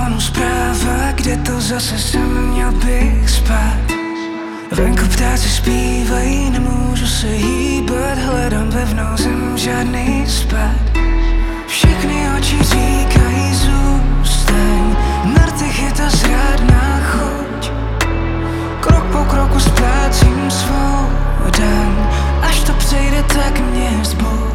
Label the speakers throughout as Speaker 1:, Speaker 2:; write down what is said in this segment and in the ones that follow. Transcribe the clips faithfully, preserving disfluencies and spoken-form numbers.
Speaker 1: mámu zpráva, kde to zase jsem měl bych spát. Venku ptáci zpívají, nemůžu se hýbat, hledám pevnou zem, žádný spad. Všechny oči říkají zůstaň, na rtech je ta zrádná chuť. Krok po kroku splácím svou daň, až to přejde, tak mě zbuď.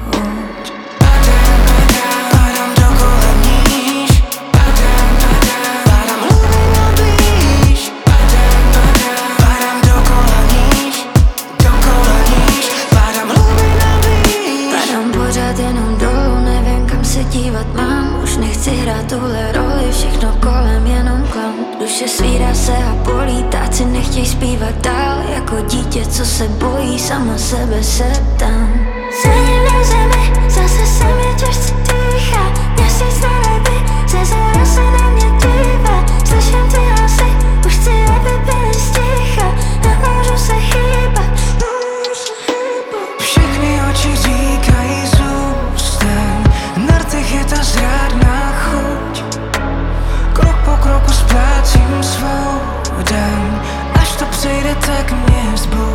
Speaker 1: Padám dokola níž, padám hlubina blíž. Padám dokola níž, dokola níž, padám hlubina blíž.
Speaker 2: Padám pořád jenom dolů, nevím kam se dívat mám. Už nechci hrát tuhle roli, všechno kolem jenom klam. Duše svírá se a bolí, ptáci nechtěj zpívat dál. Jako dítě, co se bojí, sama sebe se ptám. Sedím na zemi, zase se mi těžce dýchá. Měsíc na nebi, ze zora se na mě dívá. Slyším ty hlasy, už chci, aby byly sticha. Nemůžu se hýbat, nemůžu se hýbat.
Speaker 1: Všechny oči říkají zůstaň, na rtech je ta zrádná chuť. Krok po kroku splácím svou daň, až to přejde, tak mě zbuď.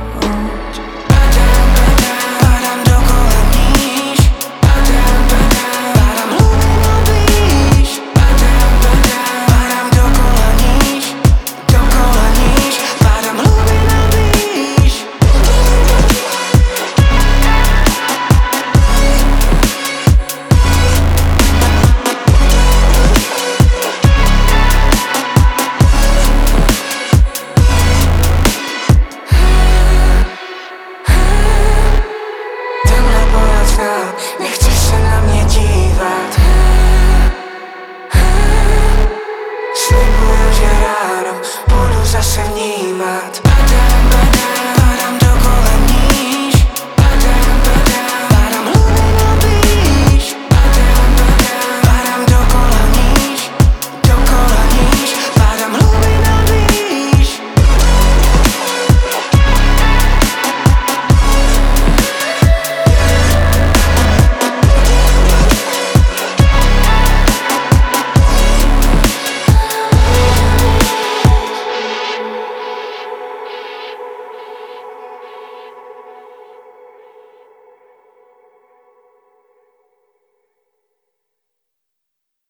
Speaker 1: Padám dokola níž, padám hlubina blíž. Padám dokola níž, dokola níž, padám hlubina blíž. Temná bolestná, nechci se na mě dívat. Slibuju, že ráno budu zase vnímat.